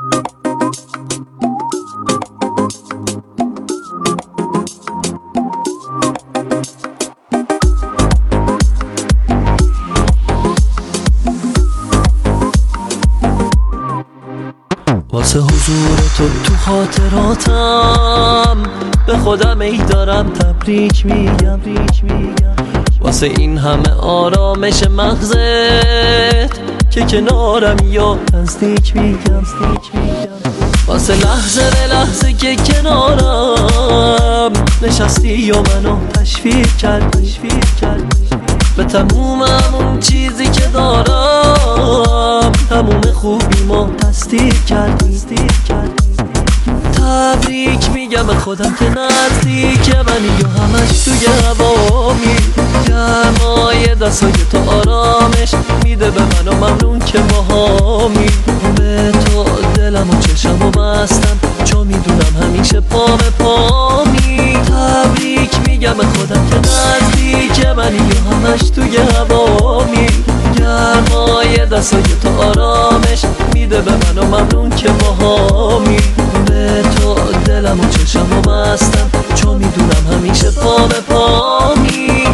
واسه حضور تو خاطراتم به خودم ای دارم تبریک میگم. واسه این همه آرامش مغزت که کنارم یا نزدیک میگم. واسه لحظه به لحظه که کنارم نشستی و منو تشویق کرد به تموم همون چیزی که دارم، تموم خوبیمو تصدیق کرد. تبریک میگم به خودم که نزدیک منی و همش توی هوامی. گرمای دستای تو آرامش میده به من و ممنون که باهامی. به تو دلم و چشم و بستم چون میدونم همیشه پا به پامی. تبریک میگم به خودم که نزدیک منی و همش توی هوامی. گرمای دستای تو آرامش میده به من و ممنون که باهامی. به تو دلم و چشم و بستم چون میدونم همیشه پا به پامی.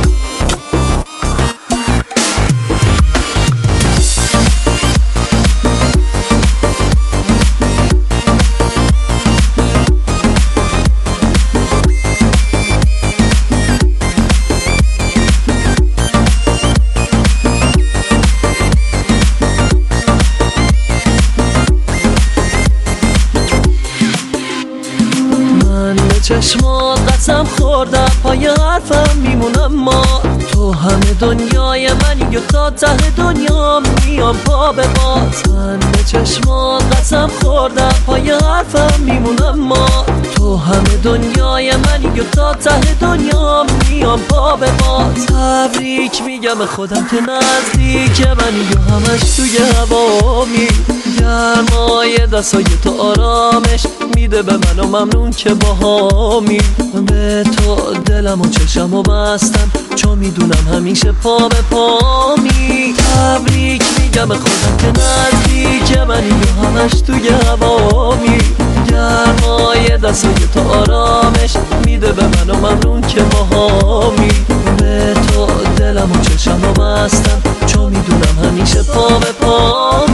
چشما قسم خوردم پای حرفم میمونم، ما تو همه دنیای منی و تا ته دنیا میام پا به باز. من به چشما قسم خوردم پای حرفم میمونم، ما تو همه دنیای منی و تا ته دنیا میام پا به باز. تبریک میگم به خودم که نزدیک منی و همش توی هوامی. گرمای دستای تو آرامش میده به من و ممنون که باهامی. به تو دلم و چشم و بستم چون میدونم همیشه پا به پامی. تبریک میگم به خودم که نزدیک منی و همش توی هوامی. گرمای دستای تو آرامش میده به من و ممنون که باهامی. به تو دلم و چشم و بستم چون میدونم همیشه پا به پامی.